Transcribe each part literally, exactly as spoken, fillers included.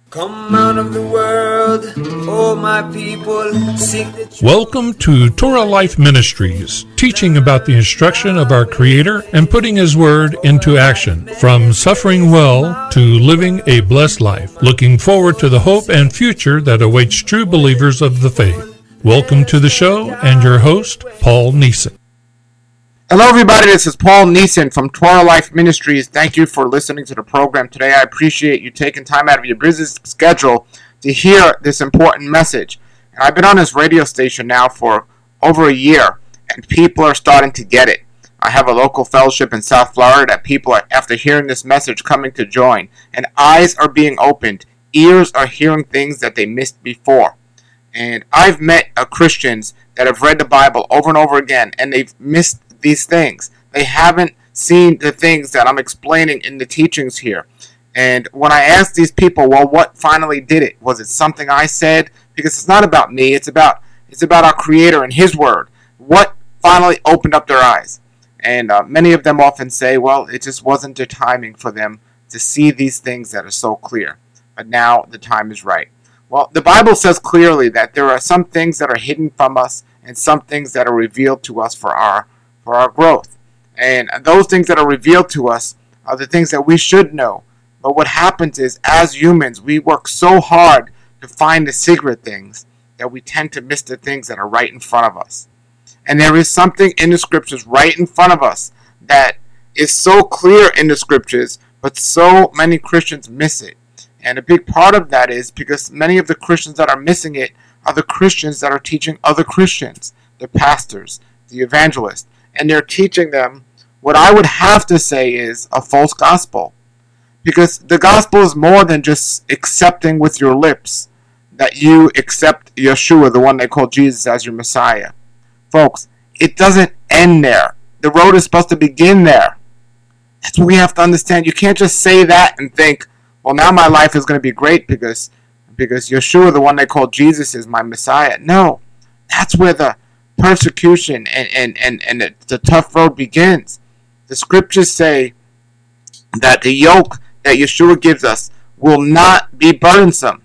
Come out of the world, oh my people, seek the truth. Welcome to Torah Life Ministries, teaching about the instruction of our Creator and putting His Word into action, from suffering well to living a blessed life, looking forward to the hope and future that awaits true believers of the faith. Welcome to the show and your host, Paul Neeson. Hello everybody, this is Paul Neeson from Torah Life Ministries. Thank you for listening to the program today. I appreciate you taking time out of your busy schedule to hear this important message. And I've been on this radio station now for over a year, and people are starting to get it. I have a local fellowship in South Florida that people are, after hearing this message, coming to join. And eyes are being opened. Ears are hearing things that they missed before. And I've met uh, Christians that have read the Bible over and over again, and they've missed these things. They haven't seen the things that I'm explaining in the teachings here. And when I ask these people, well, what finally did it? Was it something I said? Because it's not about me. It's about it's about our Creator and His Word. What finally opened up their eyes? And uh, many of them often say, well, it just wasn't the timing for them to see these things that are so clear. But now the time is right. Well, the Bible says clearly that there are some things that are hidden from us and some things that are revealed to us for our for our growth. And those things that are revealed to us are the things that we should know. But what happens is, as humans, we work so hard to find the secret things that we tend to miss the things that are right in front of us. And there is something in the scriptures right in front of us that is so clear in the scriptures, but so many Christians miss it. And a big part of that is because many of the Christians that are missing it are the Christians that are teaching other Christians, the pastors, the evangelists. And they're teaching them what I would have to say is a false gospel. Because the gospel is more than just accepting with your lips that you accept Yeshua, the one they call Jesus, as your Messiah. Folks, it doesn't end there. The road is supposed to begin there. That's what we have to understand. You can't just say that and think, well, now my life is going to be great because, because Yeshua, the one they call Jesus, is my Messiah. No, that's where the persecution and, and, and, and the, the tough road begins. The scriptures say that the yoke that Yeshua gives us will not be burdensome.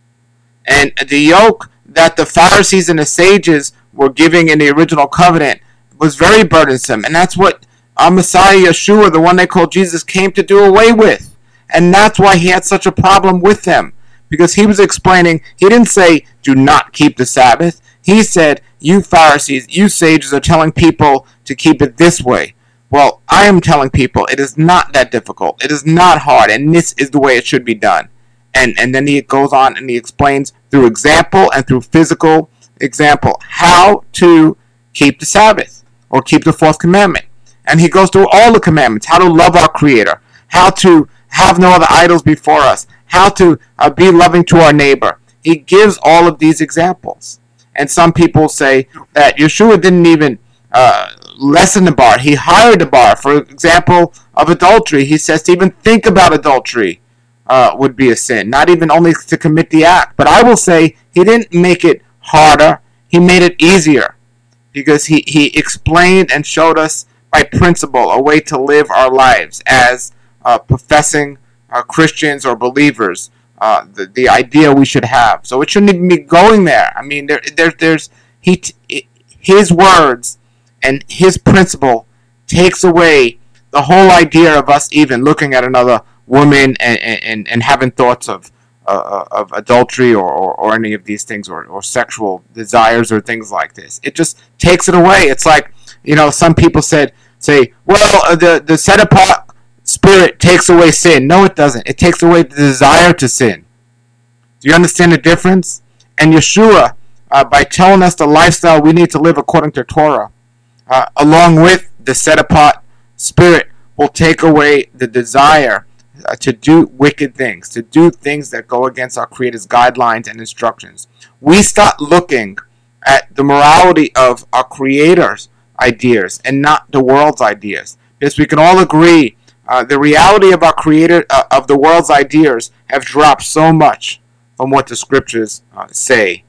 And the yoke that the Pharisees and the sages were giving in the original covenant was very burdensome. And that's what our Messiah Yeshua, the one they call Jesus, came to do away with. And that's why he had such a problem with them. Because he was explaining, he didn't say, do not keep the Sabbath. He said, you Pharisees, you sages are telling people to keep it this way. Well, I am telling people it is not that difficult. It is not hard, and this is the way it should be done. And and then he goes on and he explains through example and through physical example how to keep the Sabbath or keep the fourth commandment. And he goes through all the commandments, how to love our Creator, how to have no other idols before us, how to uh, be loving to our neighbor. He gives all of these examples. And some people say that Yeshua didn't even uh, lessen the bar. He hired the bar. For example, of adultery. He says to even think about adultery uh, would be a sin. Not even only to commit the act. But I will say he didn't make it harder. He made it easier. Because he, he explained and showed us by principle a way to live our lives as uh, professing uh, Christians or believers. Uh, the the idea we should have. So it shouldn't even be going there. I mean, there there there's he t- his words and his principle takes away the whole idea of us even looking at another woman and and, and having thoughts of uh, of adultery or, or, or any of these things or, or sexual desires or things like this. It just takes it away. It's like, you know, some people said say, well, uh, the the set apart Spirit takes away sin. No, it doesn't. It takes away the desire to sin. Do you understand the difference? And Yeshua, uh, by telling us the lifestyle we need to live according to Torah, uh, along with the set-apart Spirit, will take away the desire uh, to do wicked things, to do things that go against our Creator's guidelines and instructions. We start looking at the morality of our Creator's ideas and not the world's ideas. Because we can all agree Uh, the reality of our Creator, uh, of the world's ideas, have dropped so much from what the scriptures uh, say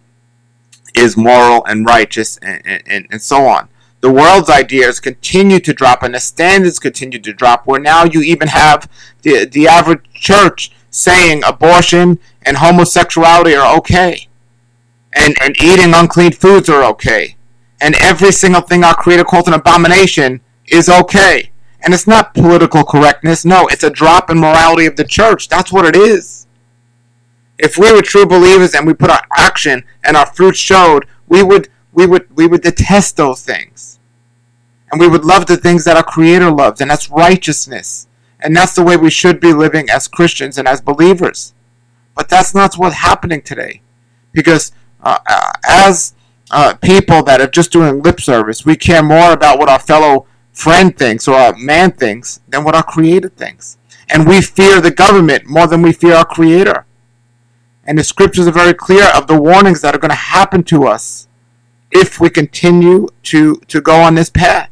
is moral and righteous and, and, and so on. The world's ideas continue to drop and the standards continue to drop, where now you even have the, the average church saying abortion and homosexuality are okay, and, and eating unclean foods are okay, and every single thing our Creator calls an abomination is okay. And it's not political correctness. No, it's a drop in morality of the church. That's what it is. If we were true believers and we put our action and our fruit showed, we would we would we would detest those things. And we would love the things that our Creator loves, and that's righteousness. And that's the way we should be living as Christians and as believers. But that's not what's happening today. Because uh, uh, as uh, people that are just doing lip service, we care more about what our fellow friend thinks or our man thinks than what our Creator thinks. And we fear the government more than we fear our Creator. And the scriptures are very clear of the warnings that are going to happen to us if we continue to, to go on this path.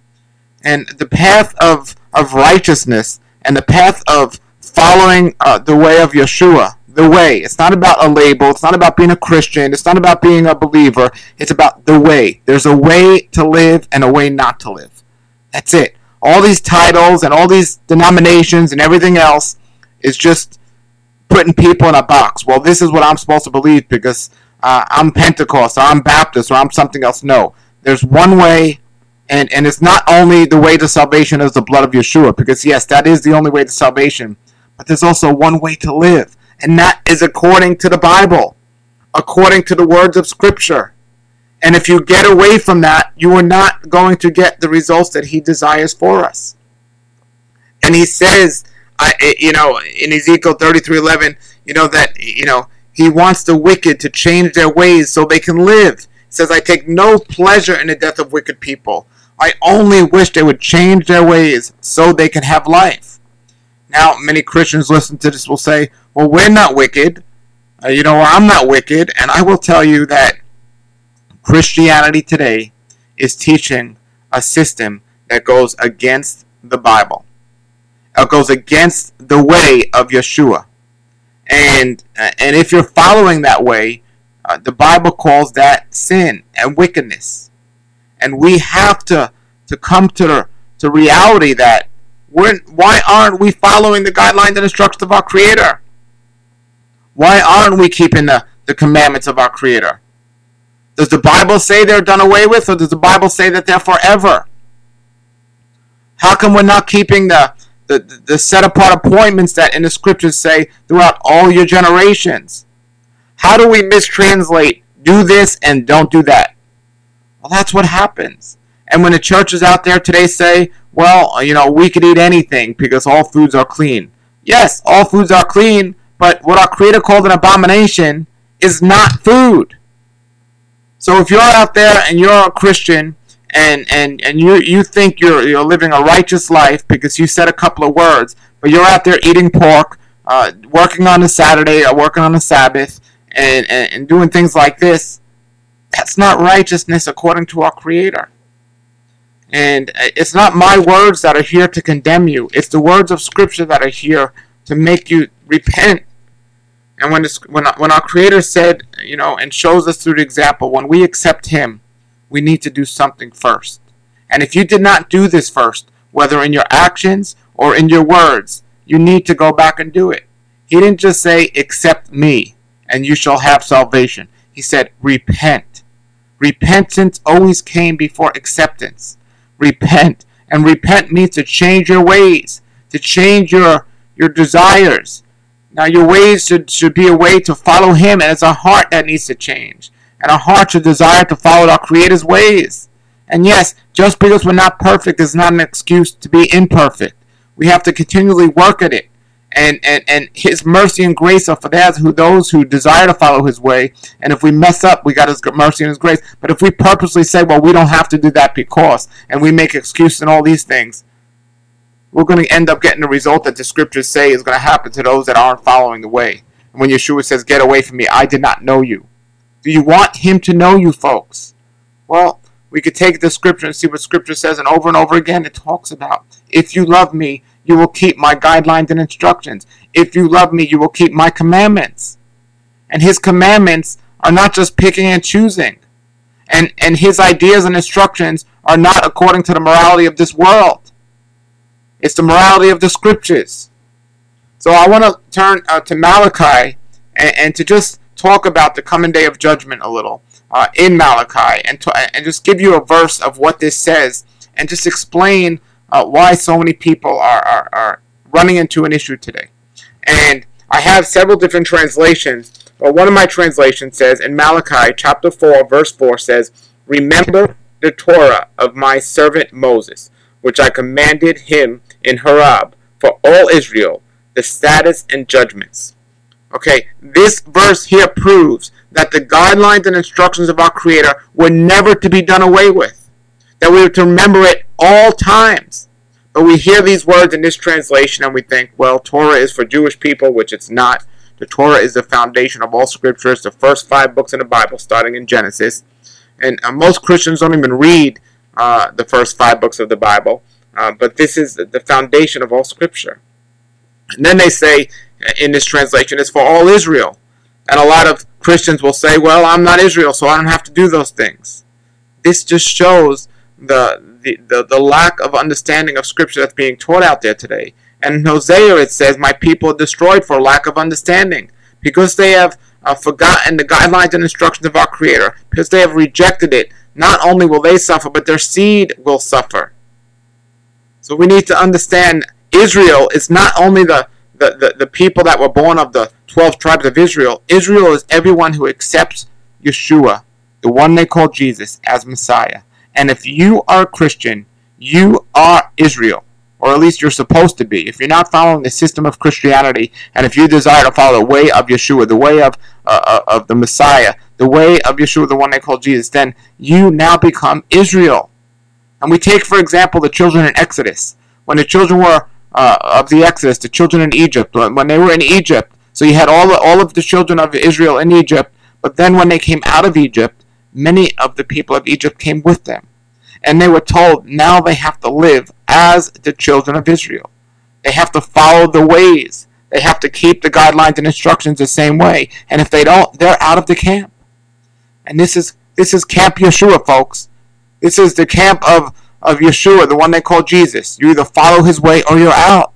And the path of, of righteousness and the path of following uh, the way of Yeshua, the way. It's not about a label. It's not about being a Christian. It's not about being a believer. It's about the way. There's a way to live and a way not to live. That's it. All these titles and all these denominations and everything else is just putting people in a box. Well, this is what I'm supposed to believe because uh, I'm Pentecost or I'm Baptist or I'm something else. No. There's one way, and, and it's not only the way to salvation is the blood of Yeshua, because yes, that is the only way to salvation, but there's also one way to live, and that is according to the Bible, according to the words of Scripture. And if you get away from that, you are not going to get the results that He desires for us. And He says, I, you know, in Ezekiel thirty-three eleven, you know, that, you know, He wants the wicked to change their ways so they can live. He says, I take no pleasure in the death of wicked people. I only wish they would change their ways so they can have life. Now, many Christians listen to this will say, well, we're not wicked. Uh, you know, I'm not wicked. And I will tell you that Christianity today is teaching a system that goes against the Bible. It goes against the way of Yeshua. And, and if you're following that way, uh, the Bible calls that sin and wickedness. And we have to, to come to the to reality that we're, why aren't we following the guidelines and instructions of our Creator? Why aren't we keeping the, the commandments of our Creator? Does the Bible say they're done away with, or does the Bible say that they're forever? How come we're not keeping the, the, the set-apart appointments that in the Scriptures say throughout all your generations? How do we mistranslate do this and don't do that? Well, that's what happens. And when the churches out there today say, well, you know, we could eat anything because all foods are clean. Yes, all foods are clean, but what our Creator called an abomination is not food. So if you're out there and you're a Christian and, and, and you, you think you're, you're living a righteous life because you said a couple of words, but you're out there eating pork, uh, working on a Saturday or working on a Sabbath, and, and, and doing things like this, that's not righteousness according to our Creator. And it's not my words that are here to condemn you. It's the words of Scripture that are here to make you repent. And when, this, when, when our Creator said, you know, and shows us through the example, when we accept Him, we need to do something first. And if you did not do this first, whether in your actions or in your words, you need to go back and do it. He didn't just say, accept me, and you shall have salvation. He said, repent. Repentance always came before acceptance. Repent. And repent means to change your ways, to change your, your desires. Now, your ways should, should be a way to follow Him, and it's our heart that needs to change. And our heart should desire to follow our Creator's ways. And yes, just because we're not perfect is not an excuse to be imperfect. We have to continually work at it. And, and, and His mercy and grace are for those who desire to follow His way. And if we mess up, we got His mercy and His grace. But if we purposely say, well, we don't have to do that because, and we make excuses and all these things, we're going to end up getting the result that the Scriptures say is going to happen to those that aren't following the way. And when Yeshua says, get away from me, I did not know you. Do you want Him to know you, folks? Well, we could take the Scripture and see what Scripture says, and over and over again it talks about, if you love me, you will keep my guidelines and instructions. If you love me, you will keep my commandments. And His commandments are not just picking and choosing. And, and His ideas and instructions are not according to the morality of this world. It's the morality of the Scriptures. So I want to turn uh, to Malachi and, and to just talk about the coming day of judgment a little uh, in Malachi, and to, and just give you a verse of what this says, and just explain uh, why so many people are, are, are running into an issue today. And I have several different translations, but one of my translations says in Malachi chapter four, verse four says, "Remember the Torah of my servant Moses, which I commanded him in Horeb for all Israel, the statutes and judgments." Okay, this verse here proves that the guidelines and instructions of our Creator were never to be done away with, that we were to remember it all times. But we hear these words in this translation and we think, well, Torah is for Jewish people, which it's not. The Torah is the foundation of all Scripture. It's the first five books in the Bible, starting in Genesis. And uh, most Christians don't even read uh, the first five books of the Bible. Uh, but this is the foundation of all Scripture. And then they say in this translation, it's for all Israel. And a lot of Christians will say, well, I'm not Israel, so I don't have to do those things. This just shows the the, the, the lack of understanding of Scripture that's being taught out there today. And in Hosea it says, my people are destroyed for lack of understanding, because they have uh, forgotten the guidelines and instructions of our Creator, because they have rejected it. Not only will they suffer, but their seed will suffer. So we need to understand Israel is not only the, the, the, the people that were born of the twelve tribes of Israel. Israel is everyone who accepts Yeshua, the one they call Jesus, as Messiah. And if you are a Christian, you are Israel, or at least you're supposed to be. If you're not following the system of Christianity, and if you desire to follow the way of Yeshua, the way of uh, of the Messiah, the way of Yeshua, the one they call Jesus, then you now become Israel. And we take, for example, the children in Exodus. When the children were uh, of the Exodus, the children in Egypt, when they were in Egypt, so you had all the, all of the children of Israel in Egypt, but then when they came out of Egypt, many of the people of Egypt came with them. And they were told now they have to live as the children of Israel. They have to follow the ways. They have to keep the guidelines and instructions the same way. And if they don't, they're out of the camp. And this is this is Camp Yeshua, folks. This is the camp of, of Yeshua, the one they call Jesus. You either follow his way or you're out.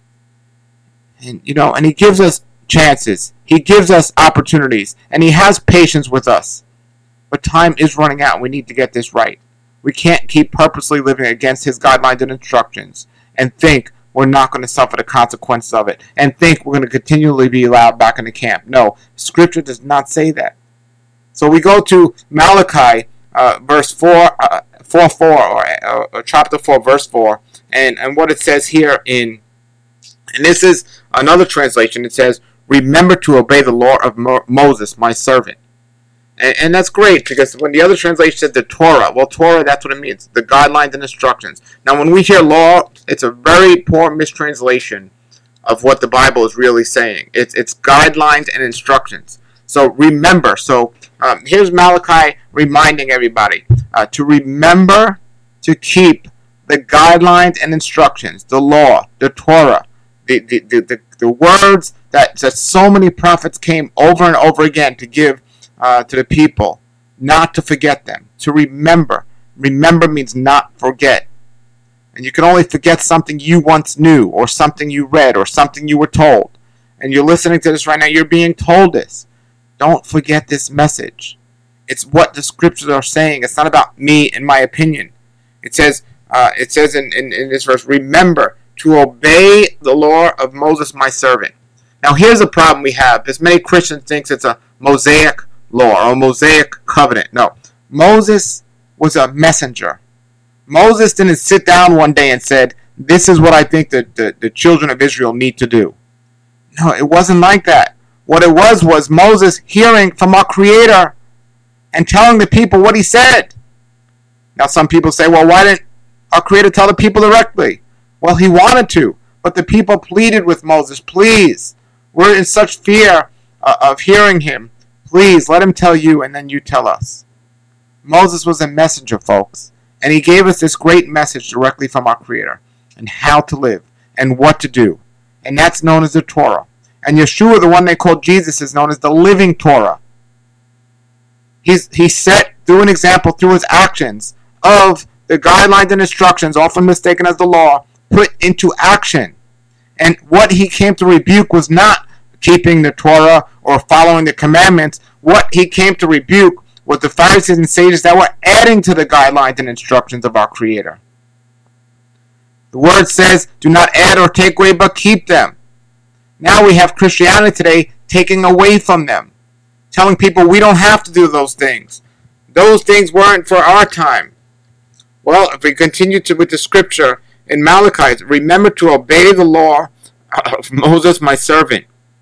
And you know, and he gives us chances. He gives us opportunities. And he has patience with us. But time is running out. We need to get this right. We can't keep purposely living against his guidelines and instructions and think we're not going to suffer the consequences of it and think we're going to continually be allowed back in the camp. No, Scripture does not say that. So we go to Malachi, uh, verse four, uh, four, four, or, or, or chapter four, verse four, and, and what it says here in, and this is another translation. It says, "Remember to obey the law of Mo- Moses, my servant." And, and that's great, because when the other translation said the Torah, well, Torah, that's what it means, the guidelines and instructions. Now, when we hear law, it's a very poor mistranslation of what the Bible is really saying. It's it's guidelines and instructions. So remember. So um, here's Malachi reminding everybody uh, to remember to keep the guidelines and instructions, the law, the Torah, the the, the, the, the words that, that so many prophets came over and over again to give Uh, to the people, not to forget them, to remember. Remember means not forget. And you can only forget something you once knew, or something you read, or something you were told. And you're listening to this right now, you're being told this. Don't forget this message. It's what the Scriptures are saying. It's not about me and my opinion. It says, uh, it says in, in, in this verse, remember to obey the law of Moses, my servant. Now here's a problem we have. There's many Christians think it's a Mosaic law or a Mosaic covenant. No. Moses was a messenger. Moses didn't sit down one day and said, this is what I think that the, the children of Israel need to do. No, it wasn't like that. What it was was Moses hearing from our Creator and telling the people what he said. Now some people say, well, why didn't our Creator tell the people directly? Well, he wanted to, but the people pleaded with Moses, please, we're in such fear uh, of hearing him. Please, let him tell you, and then you tell us. Moses was a messenger, folks, and he gave us this great message directly from our Creator, and how to live, and what to do. And that's known as the Torah. And Yeshua, the one they call Jesus, is known as the living Torah. He's, he set, through an example, through his actions, of the guidelines and instructions, often mistaken as the law, put into action. And what he came to rebuke was not keeping the Torah or following the commandments. What he came to rebuke was the Pharisees and sages that were adding to the guidelines and instructions of our Creator. The word says, do not add or take away, but keep them. Now we have Christianity today taking away from them, telling people we don't have to do those things. Those things weren't for our time. Well, if we continue to with the scripture in Malachi, remember to obey the law of Moses my servant,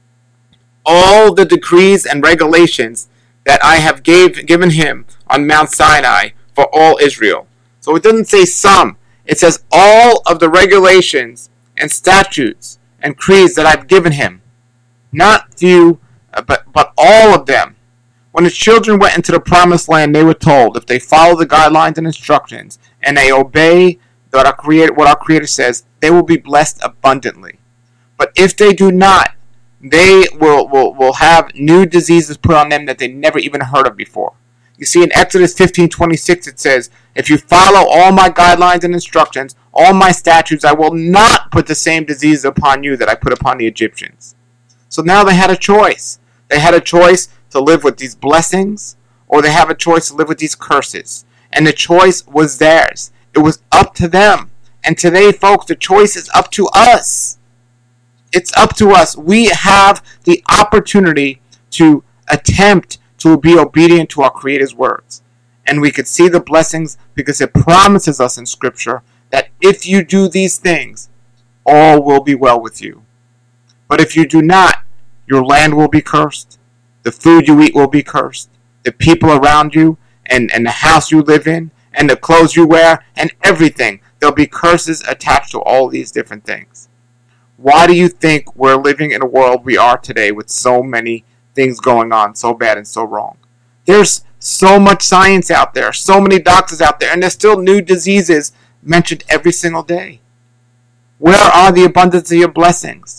all the decrees and regulations that I have gave, given him on Mount Sinai for all Israel. So it doesn't say some. It says all of the regulations and statutes and creeds that I've given him. Not few, but, but all of them. When the children went into the promised land, they were told if they follow the guidelines and instructions and they obey what our Creator, what our Creator says, they will be blessed abundantly. But if they do not, they will, will, will have new diseases put on them that they never even heard of before. You see, in Exodus fifteen twenty-six, it says, if you follow all my guidelines and instructions, all my statutes, I will not put the same diseases upon you that I put upon the Egyptians. So now they had a choice. They had a choice to live with these blessings, or they have a choice to live with these curses. And the choice was theirs. It was up to them. And today, folks, the choice is up to us. It's up to us. We have the opportunity to attempt to be obedient to our Creator's words. And we could see the blessings because it promises us in Scripture that if you do these things, all will be well with you. But if you do not, your land will be cursed. The food you eat will be cursed. The people around you and, and the house you live in and the clothes you wear and everything. There'll be curses attached to all these different things. Why do you think we're living in a world we are today with so many things going on, so bad and so wrong? There's so much science out there, so many doctors out there, and there's still new diseases mentioned every single day. Where are the abundance of your blessings?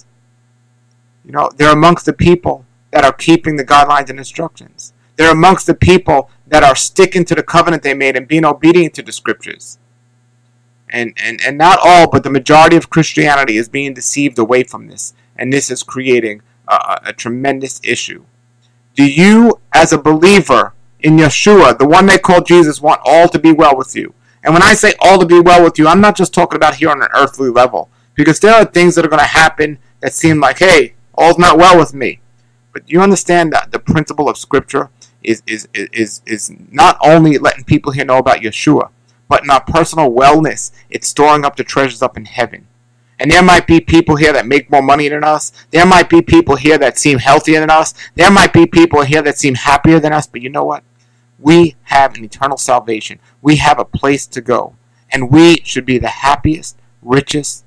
You know, they're amongst the people that are keeping the guidelines and instructions. They're amongst the people that are sticking to the covenant they made and being obedient to the scriptures. And, and, and not all, but the majority of Christianity is being deceived away from this. And this is creating a, a tremendous issue. Do you, as a believer in Yeshua, the one they call Jesus, want all to be well with you? And when I say all to be well with you, I'm not just talking about here on an earthly level. Because there are things that are going to happen that seem like, hey, all's not well with me. But you understand that the principle of Scripture is, is, is, is not only letting people here know about Yeshua, but in our personal wellness, it's storing up the treasures up in heaven. And there might be people here that make more money than us. There might be people here that seem healthier than us. There might be people here that seem happier than us. But you know what? We have an eternal salvation. We have a place to go. And we should be the happiest, richest,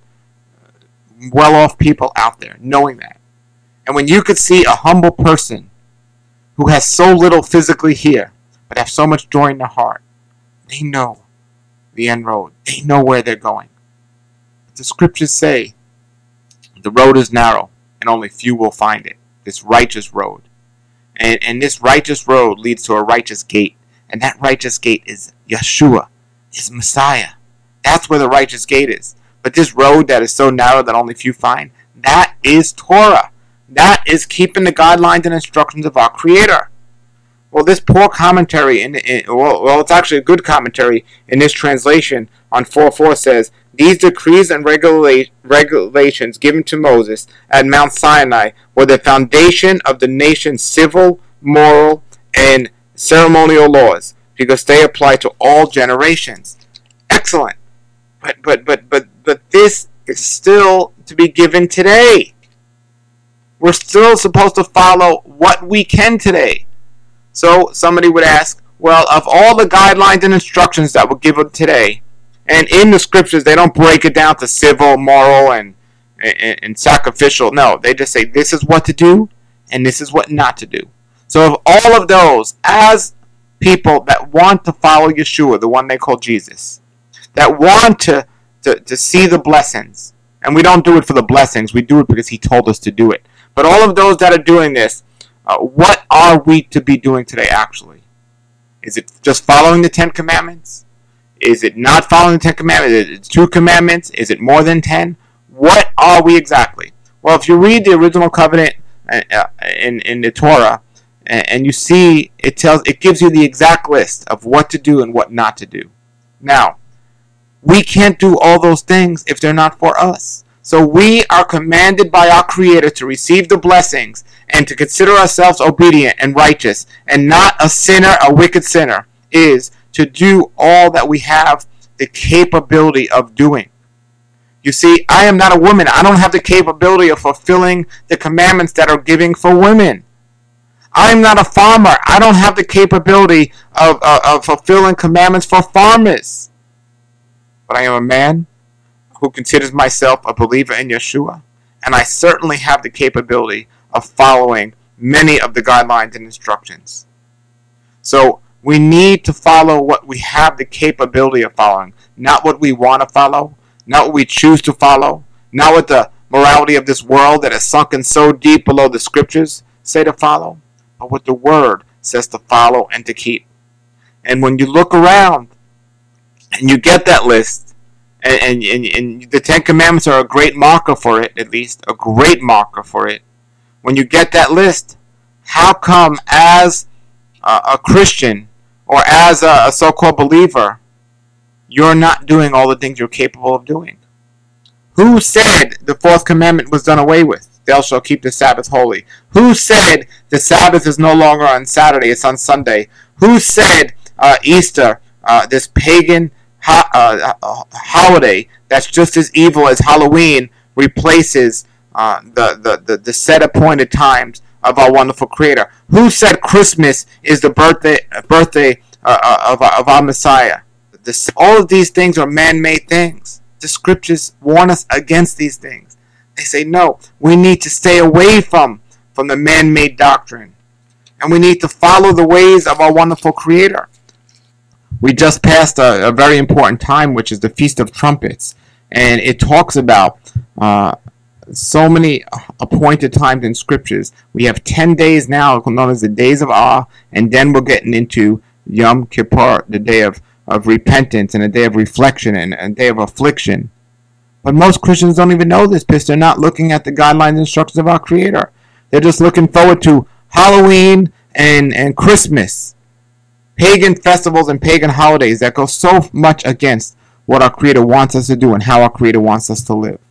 well-off people out there, knowing that. And when you could see a humble person who has so little physically here, but have so much joy in their heart, they know the end road. They know where they're going. But the scriptures say the road is narrow and only few will find it. This righteous road. And, and this righteous road leads to a righteous gate. And that righteous gate is Yeshua, is Messiah. That's where the righteous gate is. But this road that is so narrow that only few find, that is Torah. That is keeping the guidelines and instructions of our Creator. Well, this poor commentary, in, in well, well, it's actually a good commentary in this translation on four four says, these decrees and regula- regulations given to Moses at Mount Sinai were the foundation of the nation's civil, moral, and ceremonial laws, because they apply to all generations. Excellent. But but but but but this is still to be given today. We're still supposed to follow what we can today. So somebody would ask, well, of all the guidelines and instructions that were given today, and in the scriptures they don't break it down to civil, moral, and, and, and sacrificial. No, they just say this is what to do, and this is what not to do. So of all of those, as people that want to follow Yeshua, the one they call Jesus, that want to, to, to see the blessings, and we don't do it for the blessings, we do it because he told us to do it. But all of those that are doing this, uh, what are we to be doing today actually? Is it just following the Ten Commandments? Is it not following the Ten Commandments? Is it two commandments? Is it more than ten? What are we exactly? Well, if you read the original covenant uh, in in the Torah, and you see it tells it gives you the exact list of what to do and what not to do. Now, we can't do all those things if they're not for us. So we are commanded by our Creator to receive the blessings and to consider ourselves obedient and righteous and not a sinner, a wicked sinner, is to do all that we have the capability of doing. You see, I am not a woman. I don't have the capability of fulfilling the commandments that are given for women. I'm not a farmer. I don't have the capability of, of, of fulfilling commandments for farmers. But I am a man who considers myself a believer in Yeshua, and I certainly have the capability of following many of the guidelines and instructions. So we need to follow what we have the capability of following, not what we want to follow, not what we choose to follow, not what the morality of this world that is sunken so deep below the scriptures say to follow, but what the Word says to follow and to keep. And when you look around and you get that list, and, and, and the Ten Commandments are a great marker for it, at least, a great marker for it. When you get that list, how come as a, a Christian or as a, a so-called believer, you're not doing all the things you're capable of doing? Who said the fourth commandment was done away with? Thou shalt keep the Sabbath holy. Who said the Sabbath is no longer on Saturday, it's on Sunday? Who said uh, Easter, uh, this pagan ho- uh, uh, holiday that's just as evil as Halloween, replaces uh, the, the, the, the set appointed times of our wonderful Creator? Who said Christmas is the birthday birthday uh, of, of our Messiah? This, all of these things are man-made things. The scriptures warn us against these things. They say, no, we need to stay away from, from the man-made doctrine. And we need to follow the ways of our wonderful Creator. We just passed a, a very important time, which is the Feast of Trumpets. And it talks about uh, so many appointed times in scriptures. We have ten days now, known as the Days of Awe, and then we're getting into Yom Kippur, the day of, of repentance, and a day of reflection, and a day of affliction. But most Christians don't even know this because they're not looking at the guidelines and instructions of our Creator. They're just looking forward to Halloween and, and Christmas, pagan festivals and pagan holidays that go so much against what our Creator wants us to do and how our Creator wants us to live.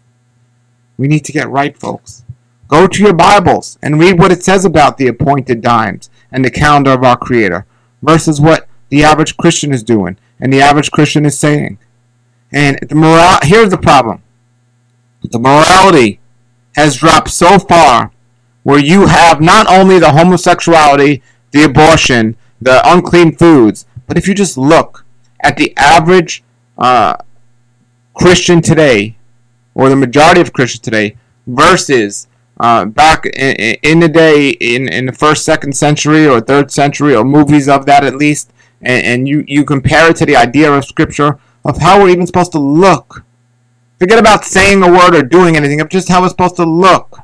We need to get right, folks. Go to your Bibles and read what it says about the appointed times and the calendar of our Creator versus what the average Christian is doing and the average Christian is saying. And the moral, here's the problem. The morality has dropped so far where you have not only the homosexuality, the abortion, the unclean foods, but if you just look at the average uh, Christian today, or the majority of Christians today, versus uh, back in, in the day, in, in the first, second century, or third century, or movies of that at least, and, and you, you compare it to the idea of Scripture, of how we're even supposed to look. Forget about saying a word or doing anything, of just how we're supposed to look.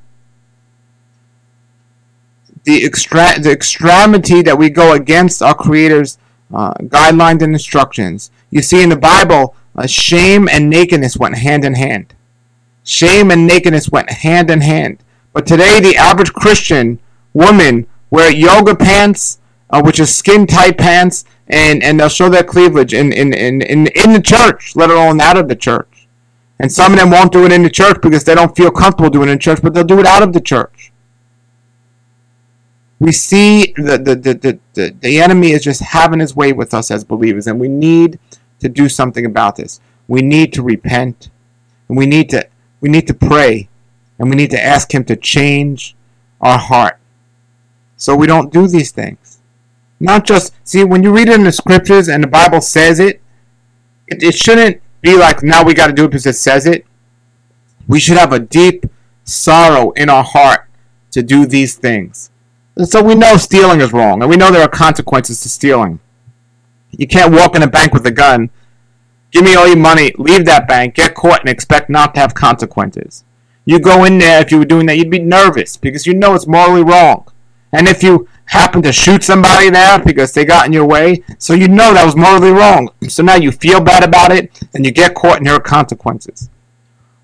The, extra- the extremity that we go against our Creator's uh, guidelines and instructions. You see in the Bible, uh, shame and nakedness went hand in hand. Shame and nakedness went hand in hand. But today, the average Christian woman wear yoga pants, uh, which is skin-tight pants, and, and they'll show their cleavage in, in, in, in, in the church, let alone out of the church. And some of them won't do it in the church because they don't feel comfortable doing it in church, but they'll do it out of the church. We see the, the, the, the, the, the enemy is just having his way with us as believers, and we need to do something about this. We need to repent, and we need to we need to pray, and we need to ask him to change our heart so we don't do these things. Not just, see, when you read it in the scriptures and the Bible says it, it, it shouldn't be like, now we got to do it because it says it. We should have a deep sorrow in our heart to do these things. So we know stealing is wrong, and we know there are consequences to stealing. You can't walk in a bank with a gun, give me all your money, leave that bank, get caught, and expect not to have consequences. You go in there, if you were doing that, you'd be nervous because you know it's morally wrong. And if you happen to shoot somebody there because they got in your way, so you know that was morally wrong. So now you feel bad about it, and you get caught, and there are consequences.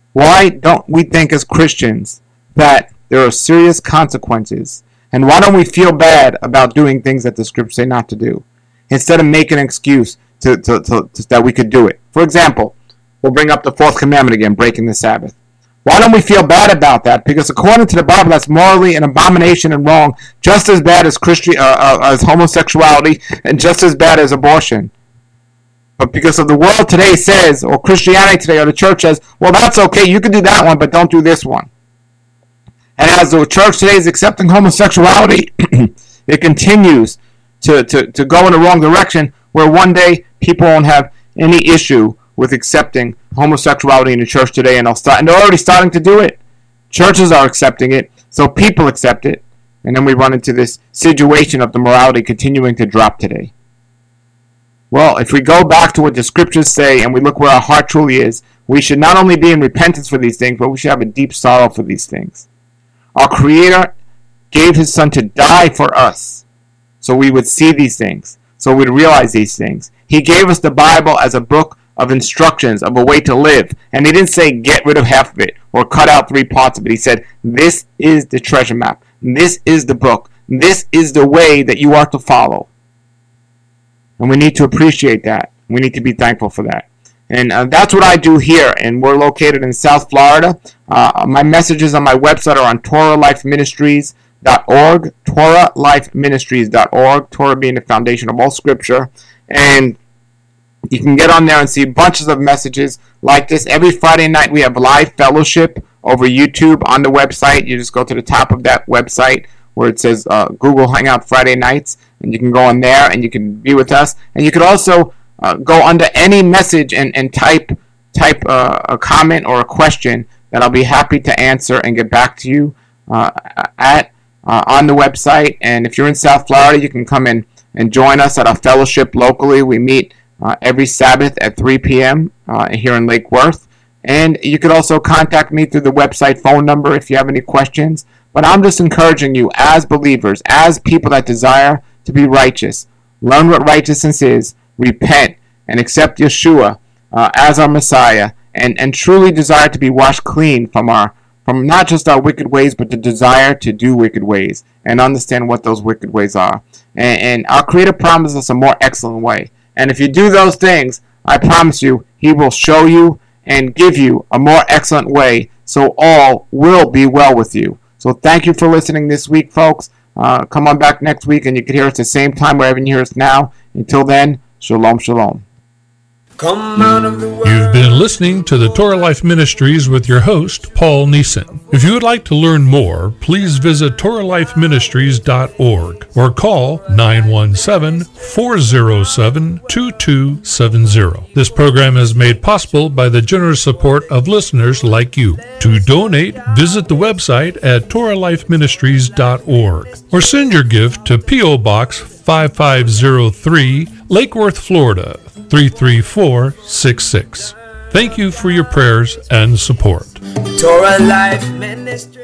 Why don't we think as Christians that there are serious consequences? And why don't we feel bad about doing things that the scriptures say not to do, instead of making an excuse to, to, to, to, that we could do it? For example, we'll bring up the fourth commandment again, breaking the Sabbath. Why don't we feel bad about that? Because according to the Bible, that's morally an abomination and wrong, just as bad as Christi- uh, uh, as homosexuality, and just as bad as abortion. But because of the world today says, or Christianity today, or the church says, well, that's okay, you can do that one, but don't do this one. And as the church today is accepting homosexuality, it continues to, to, to go in the wrong direction, where one day people won't have any issue with accepting homosexuality in the church today, and they'll start, and they're already starting to do it. Churches are accepting it, so people accept it, and then we run into this situation of the morality continuing to drop today. Well, if we go back to what the scriptures say and we look where our heart truly is, we should not only be in repentance for these things, but we should have a deep sorrow for these things. Our Creator gave His Son to die for us so we would see these things, so we'd realize these things. He gave us the Bible as a book of instructions, of a way to live. And He didn't say get rid of half of it or cut out three parts of it. He said, this is the treasure map. This is the book. This is the way that you are to follow. And we need to appreciate that. We need to be thankful for that. And uh, that's what I do here. And we're located in South Florida. Uh, my messages on my website are on Torah Life Ministries dot org. Torah Life Ministries dot org. Torah being the foundation of all scripture. And you can get on there and see bunches of messages like this. Every Friday night we have live fellowship over YouTube on the website. You just go to the top of that website where it says uh, Google Hangout Friday Nights. And you can go on there and you can be with us. And you can also uh, go under any message and, and type type uh, a comment or a question that I'll be happy to answer and get back to you uh, at uh, on the website. And if you're in South Florida, you can come in and join us at our fellowship locally. We meet uh, every Sabbath at three p.m. Uh, here in Lake Worth. And you could also contact me through the website phone number if you have any questions. But I'm just encouraging you as believers, as people that desire to be righteous, learn what righteousness is, repent, and accept Yeshua uh, as our Messiah, and, and truly desire to be washed clean from our from not just our wicked ways, but the desire to do wicked ways and understand what those wicked ways are. And, and our Creator promises us a more excellent way. And if you do those things, I promise you, He will show you and give you a more excellent way, so all will be well with you. So thank you for listening this week, folks. Uh, come on back next week and you can hear us at the same time wherever you hear us now. Until then, shalom, shalom. Come out of the world. You've been listening to the Torah Life Ministries with your host, Paul Neeson. If you would like to learn more, please visit Torah Life Ministries dot org or call nine one seven, four zero seven, two two seven zero. This program is made possible by the generous support of listeners like you. To donate, visit the website at Torah Life Ministries dot org or send your gift to P O. Box five five zero three, Lake Worth, Florida, three three four six six. Thank you for your prayers and support. Torah Life Ministry.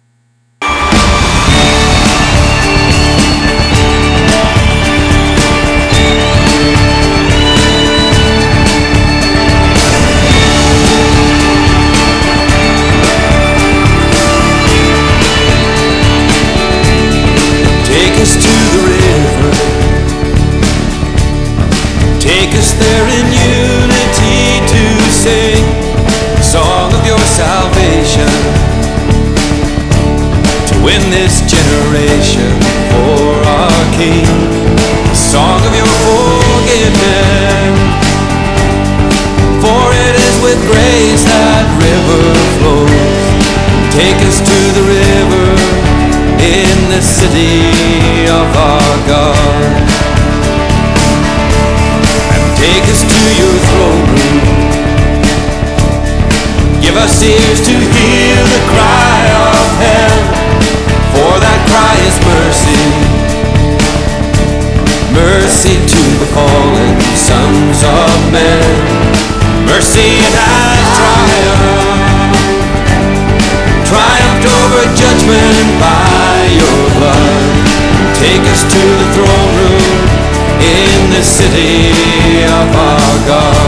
Take us to the river. Take us there in unity to sing the song of your salvation, to win this generation for our King, the song of your forgiveness. For it is with grace that river flows. Take us to the river in the city of our God. Take us to your throne room. Give us ears to hear the cry of hell, for that cry is mercy. Mercy to the fallen sons of men. Mercy has triumphed, triumphed over judgment by your blood. Take us to the throne room in the city of our God.